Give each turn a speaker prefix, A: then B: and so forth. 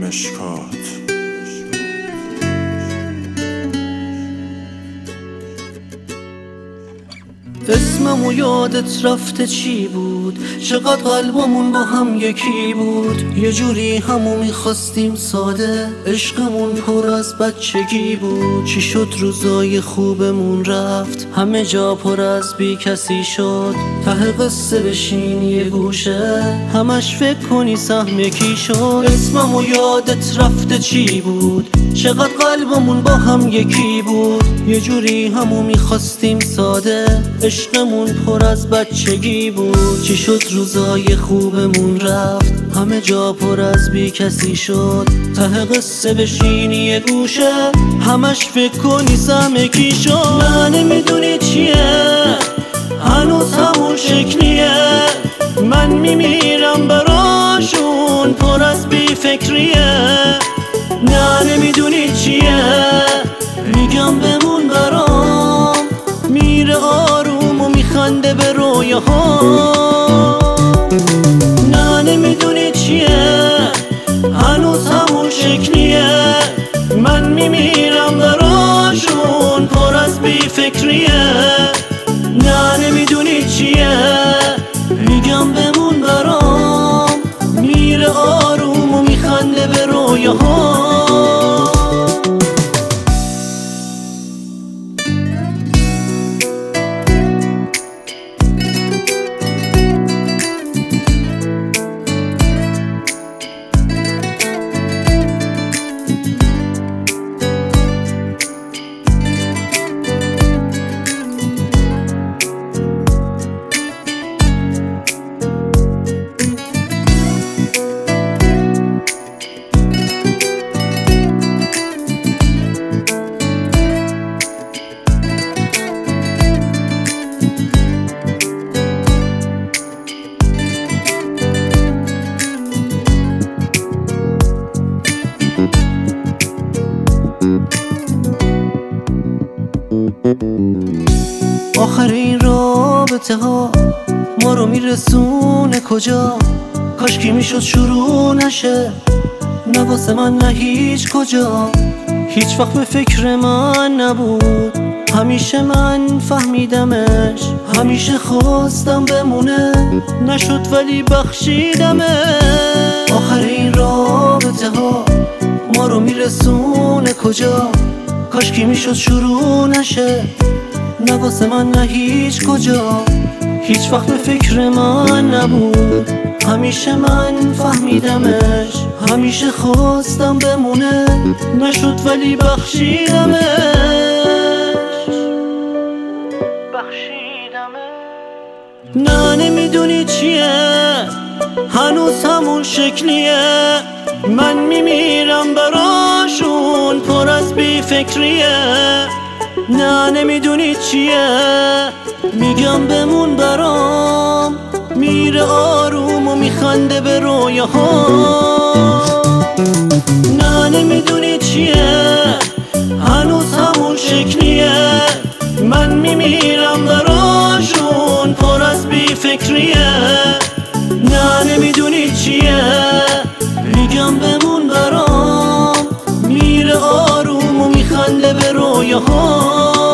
A: مشکات.
B: اسممو یادت رفته چی بود؟ چقدر قلبمون با هم یکی بود. یه جوری همو میخواستیم ساده، عشقمون پر از بچگی بود. چی شد روزای خوبمون رفت، همه جا پر از بی کسی شد. ته قصه بشین یه گوشه، همش فکر کنی سهم کی شد. اسممو یادت رفته چی بود؟ چقدر قلبمون با هم یکی بود. یه جوری همو میخواستیم ساده، عشقمون پر از بچگی بود. چی شد روزای خوبمون رفت، همه جا پر از بی کسی شد. ته قصه بشینی یه گوشه، همش فکر کنی سهم کی شد. نه نمیدونی چیه، هنوز همون شکلیه. من میمیرم براشون، پر از بی فکریه. نه نمیدونی چیه، میگم بمون برام. میره آروم و میخنده به رویاها. نه نمیدونی چیه، هنوز همون شکلیه. من میمیرم براشون، پر از بی فکریه. نه نمیدونی چیه، میگم بمون برام. میره آروم و میخنده به رویاها. آخر این رابطه ها ما رو میرسونه کجا؟ کاشکی میشد شروع نشه، نه واسه من نه هیچ کجا. هیچ وقت به فکر من نبود، همیشه من فهمیدمش. همیشه خواستم بمونه، نشد ولی بخشیدمش. آخر این رابطه ها ما رو میرسونه کجا؟ کاشکی میشد شروع نشه، نه واسه من نه هیچ کجا. هیچ وقت به فکر من نبود، همیشه من فهمیدمش. همیشه خواستم بمونه، نشد ولی بخشیدمش. نه نمیدونی چیه، هنوز همون شکلیه. من میمیرم براشون، پر از بی فکریه. نه نمیدونی چیه، میگم بمون برام. میره آروم و میخنده به رویاها. نه نمیدونی چیه، هنوز همون شکلیه. من میمیرم براشون، پر از بی فکریه. نه نمیدونی چیه، میگم بمون برام. میره آروم و میخنده به رویاها.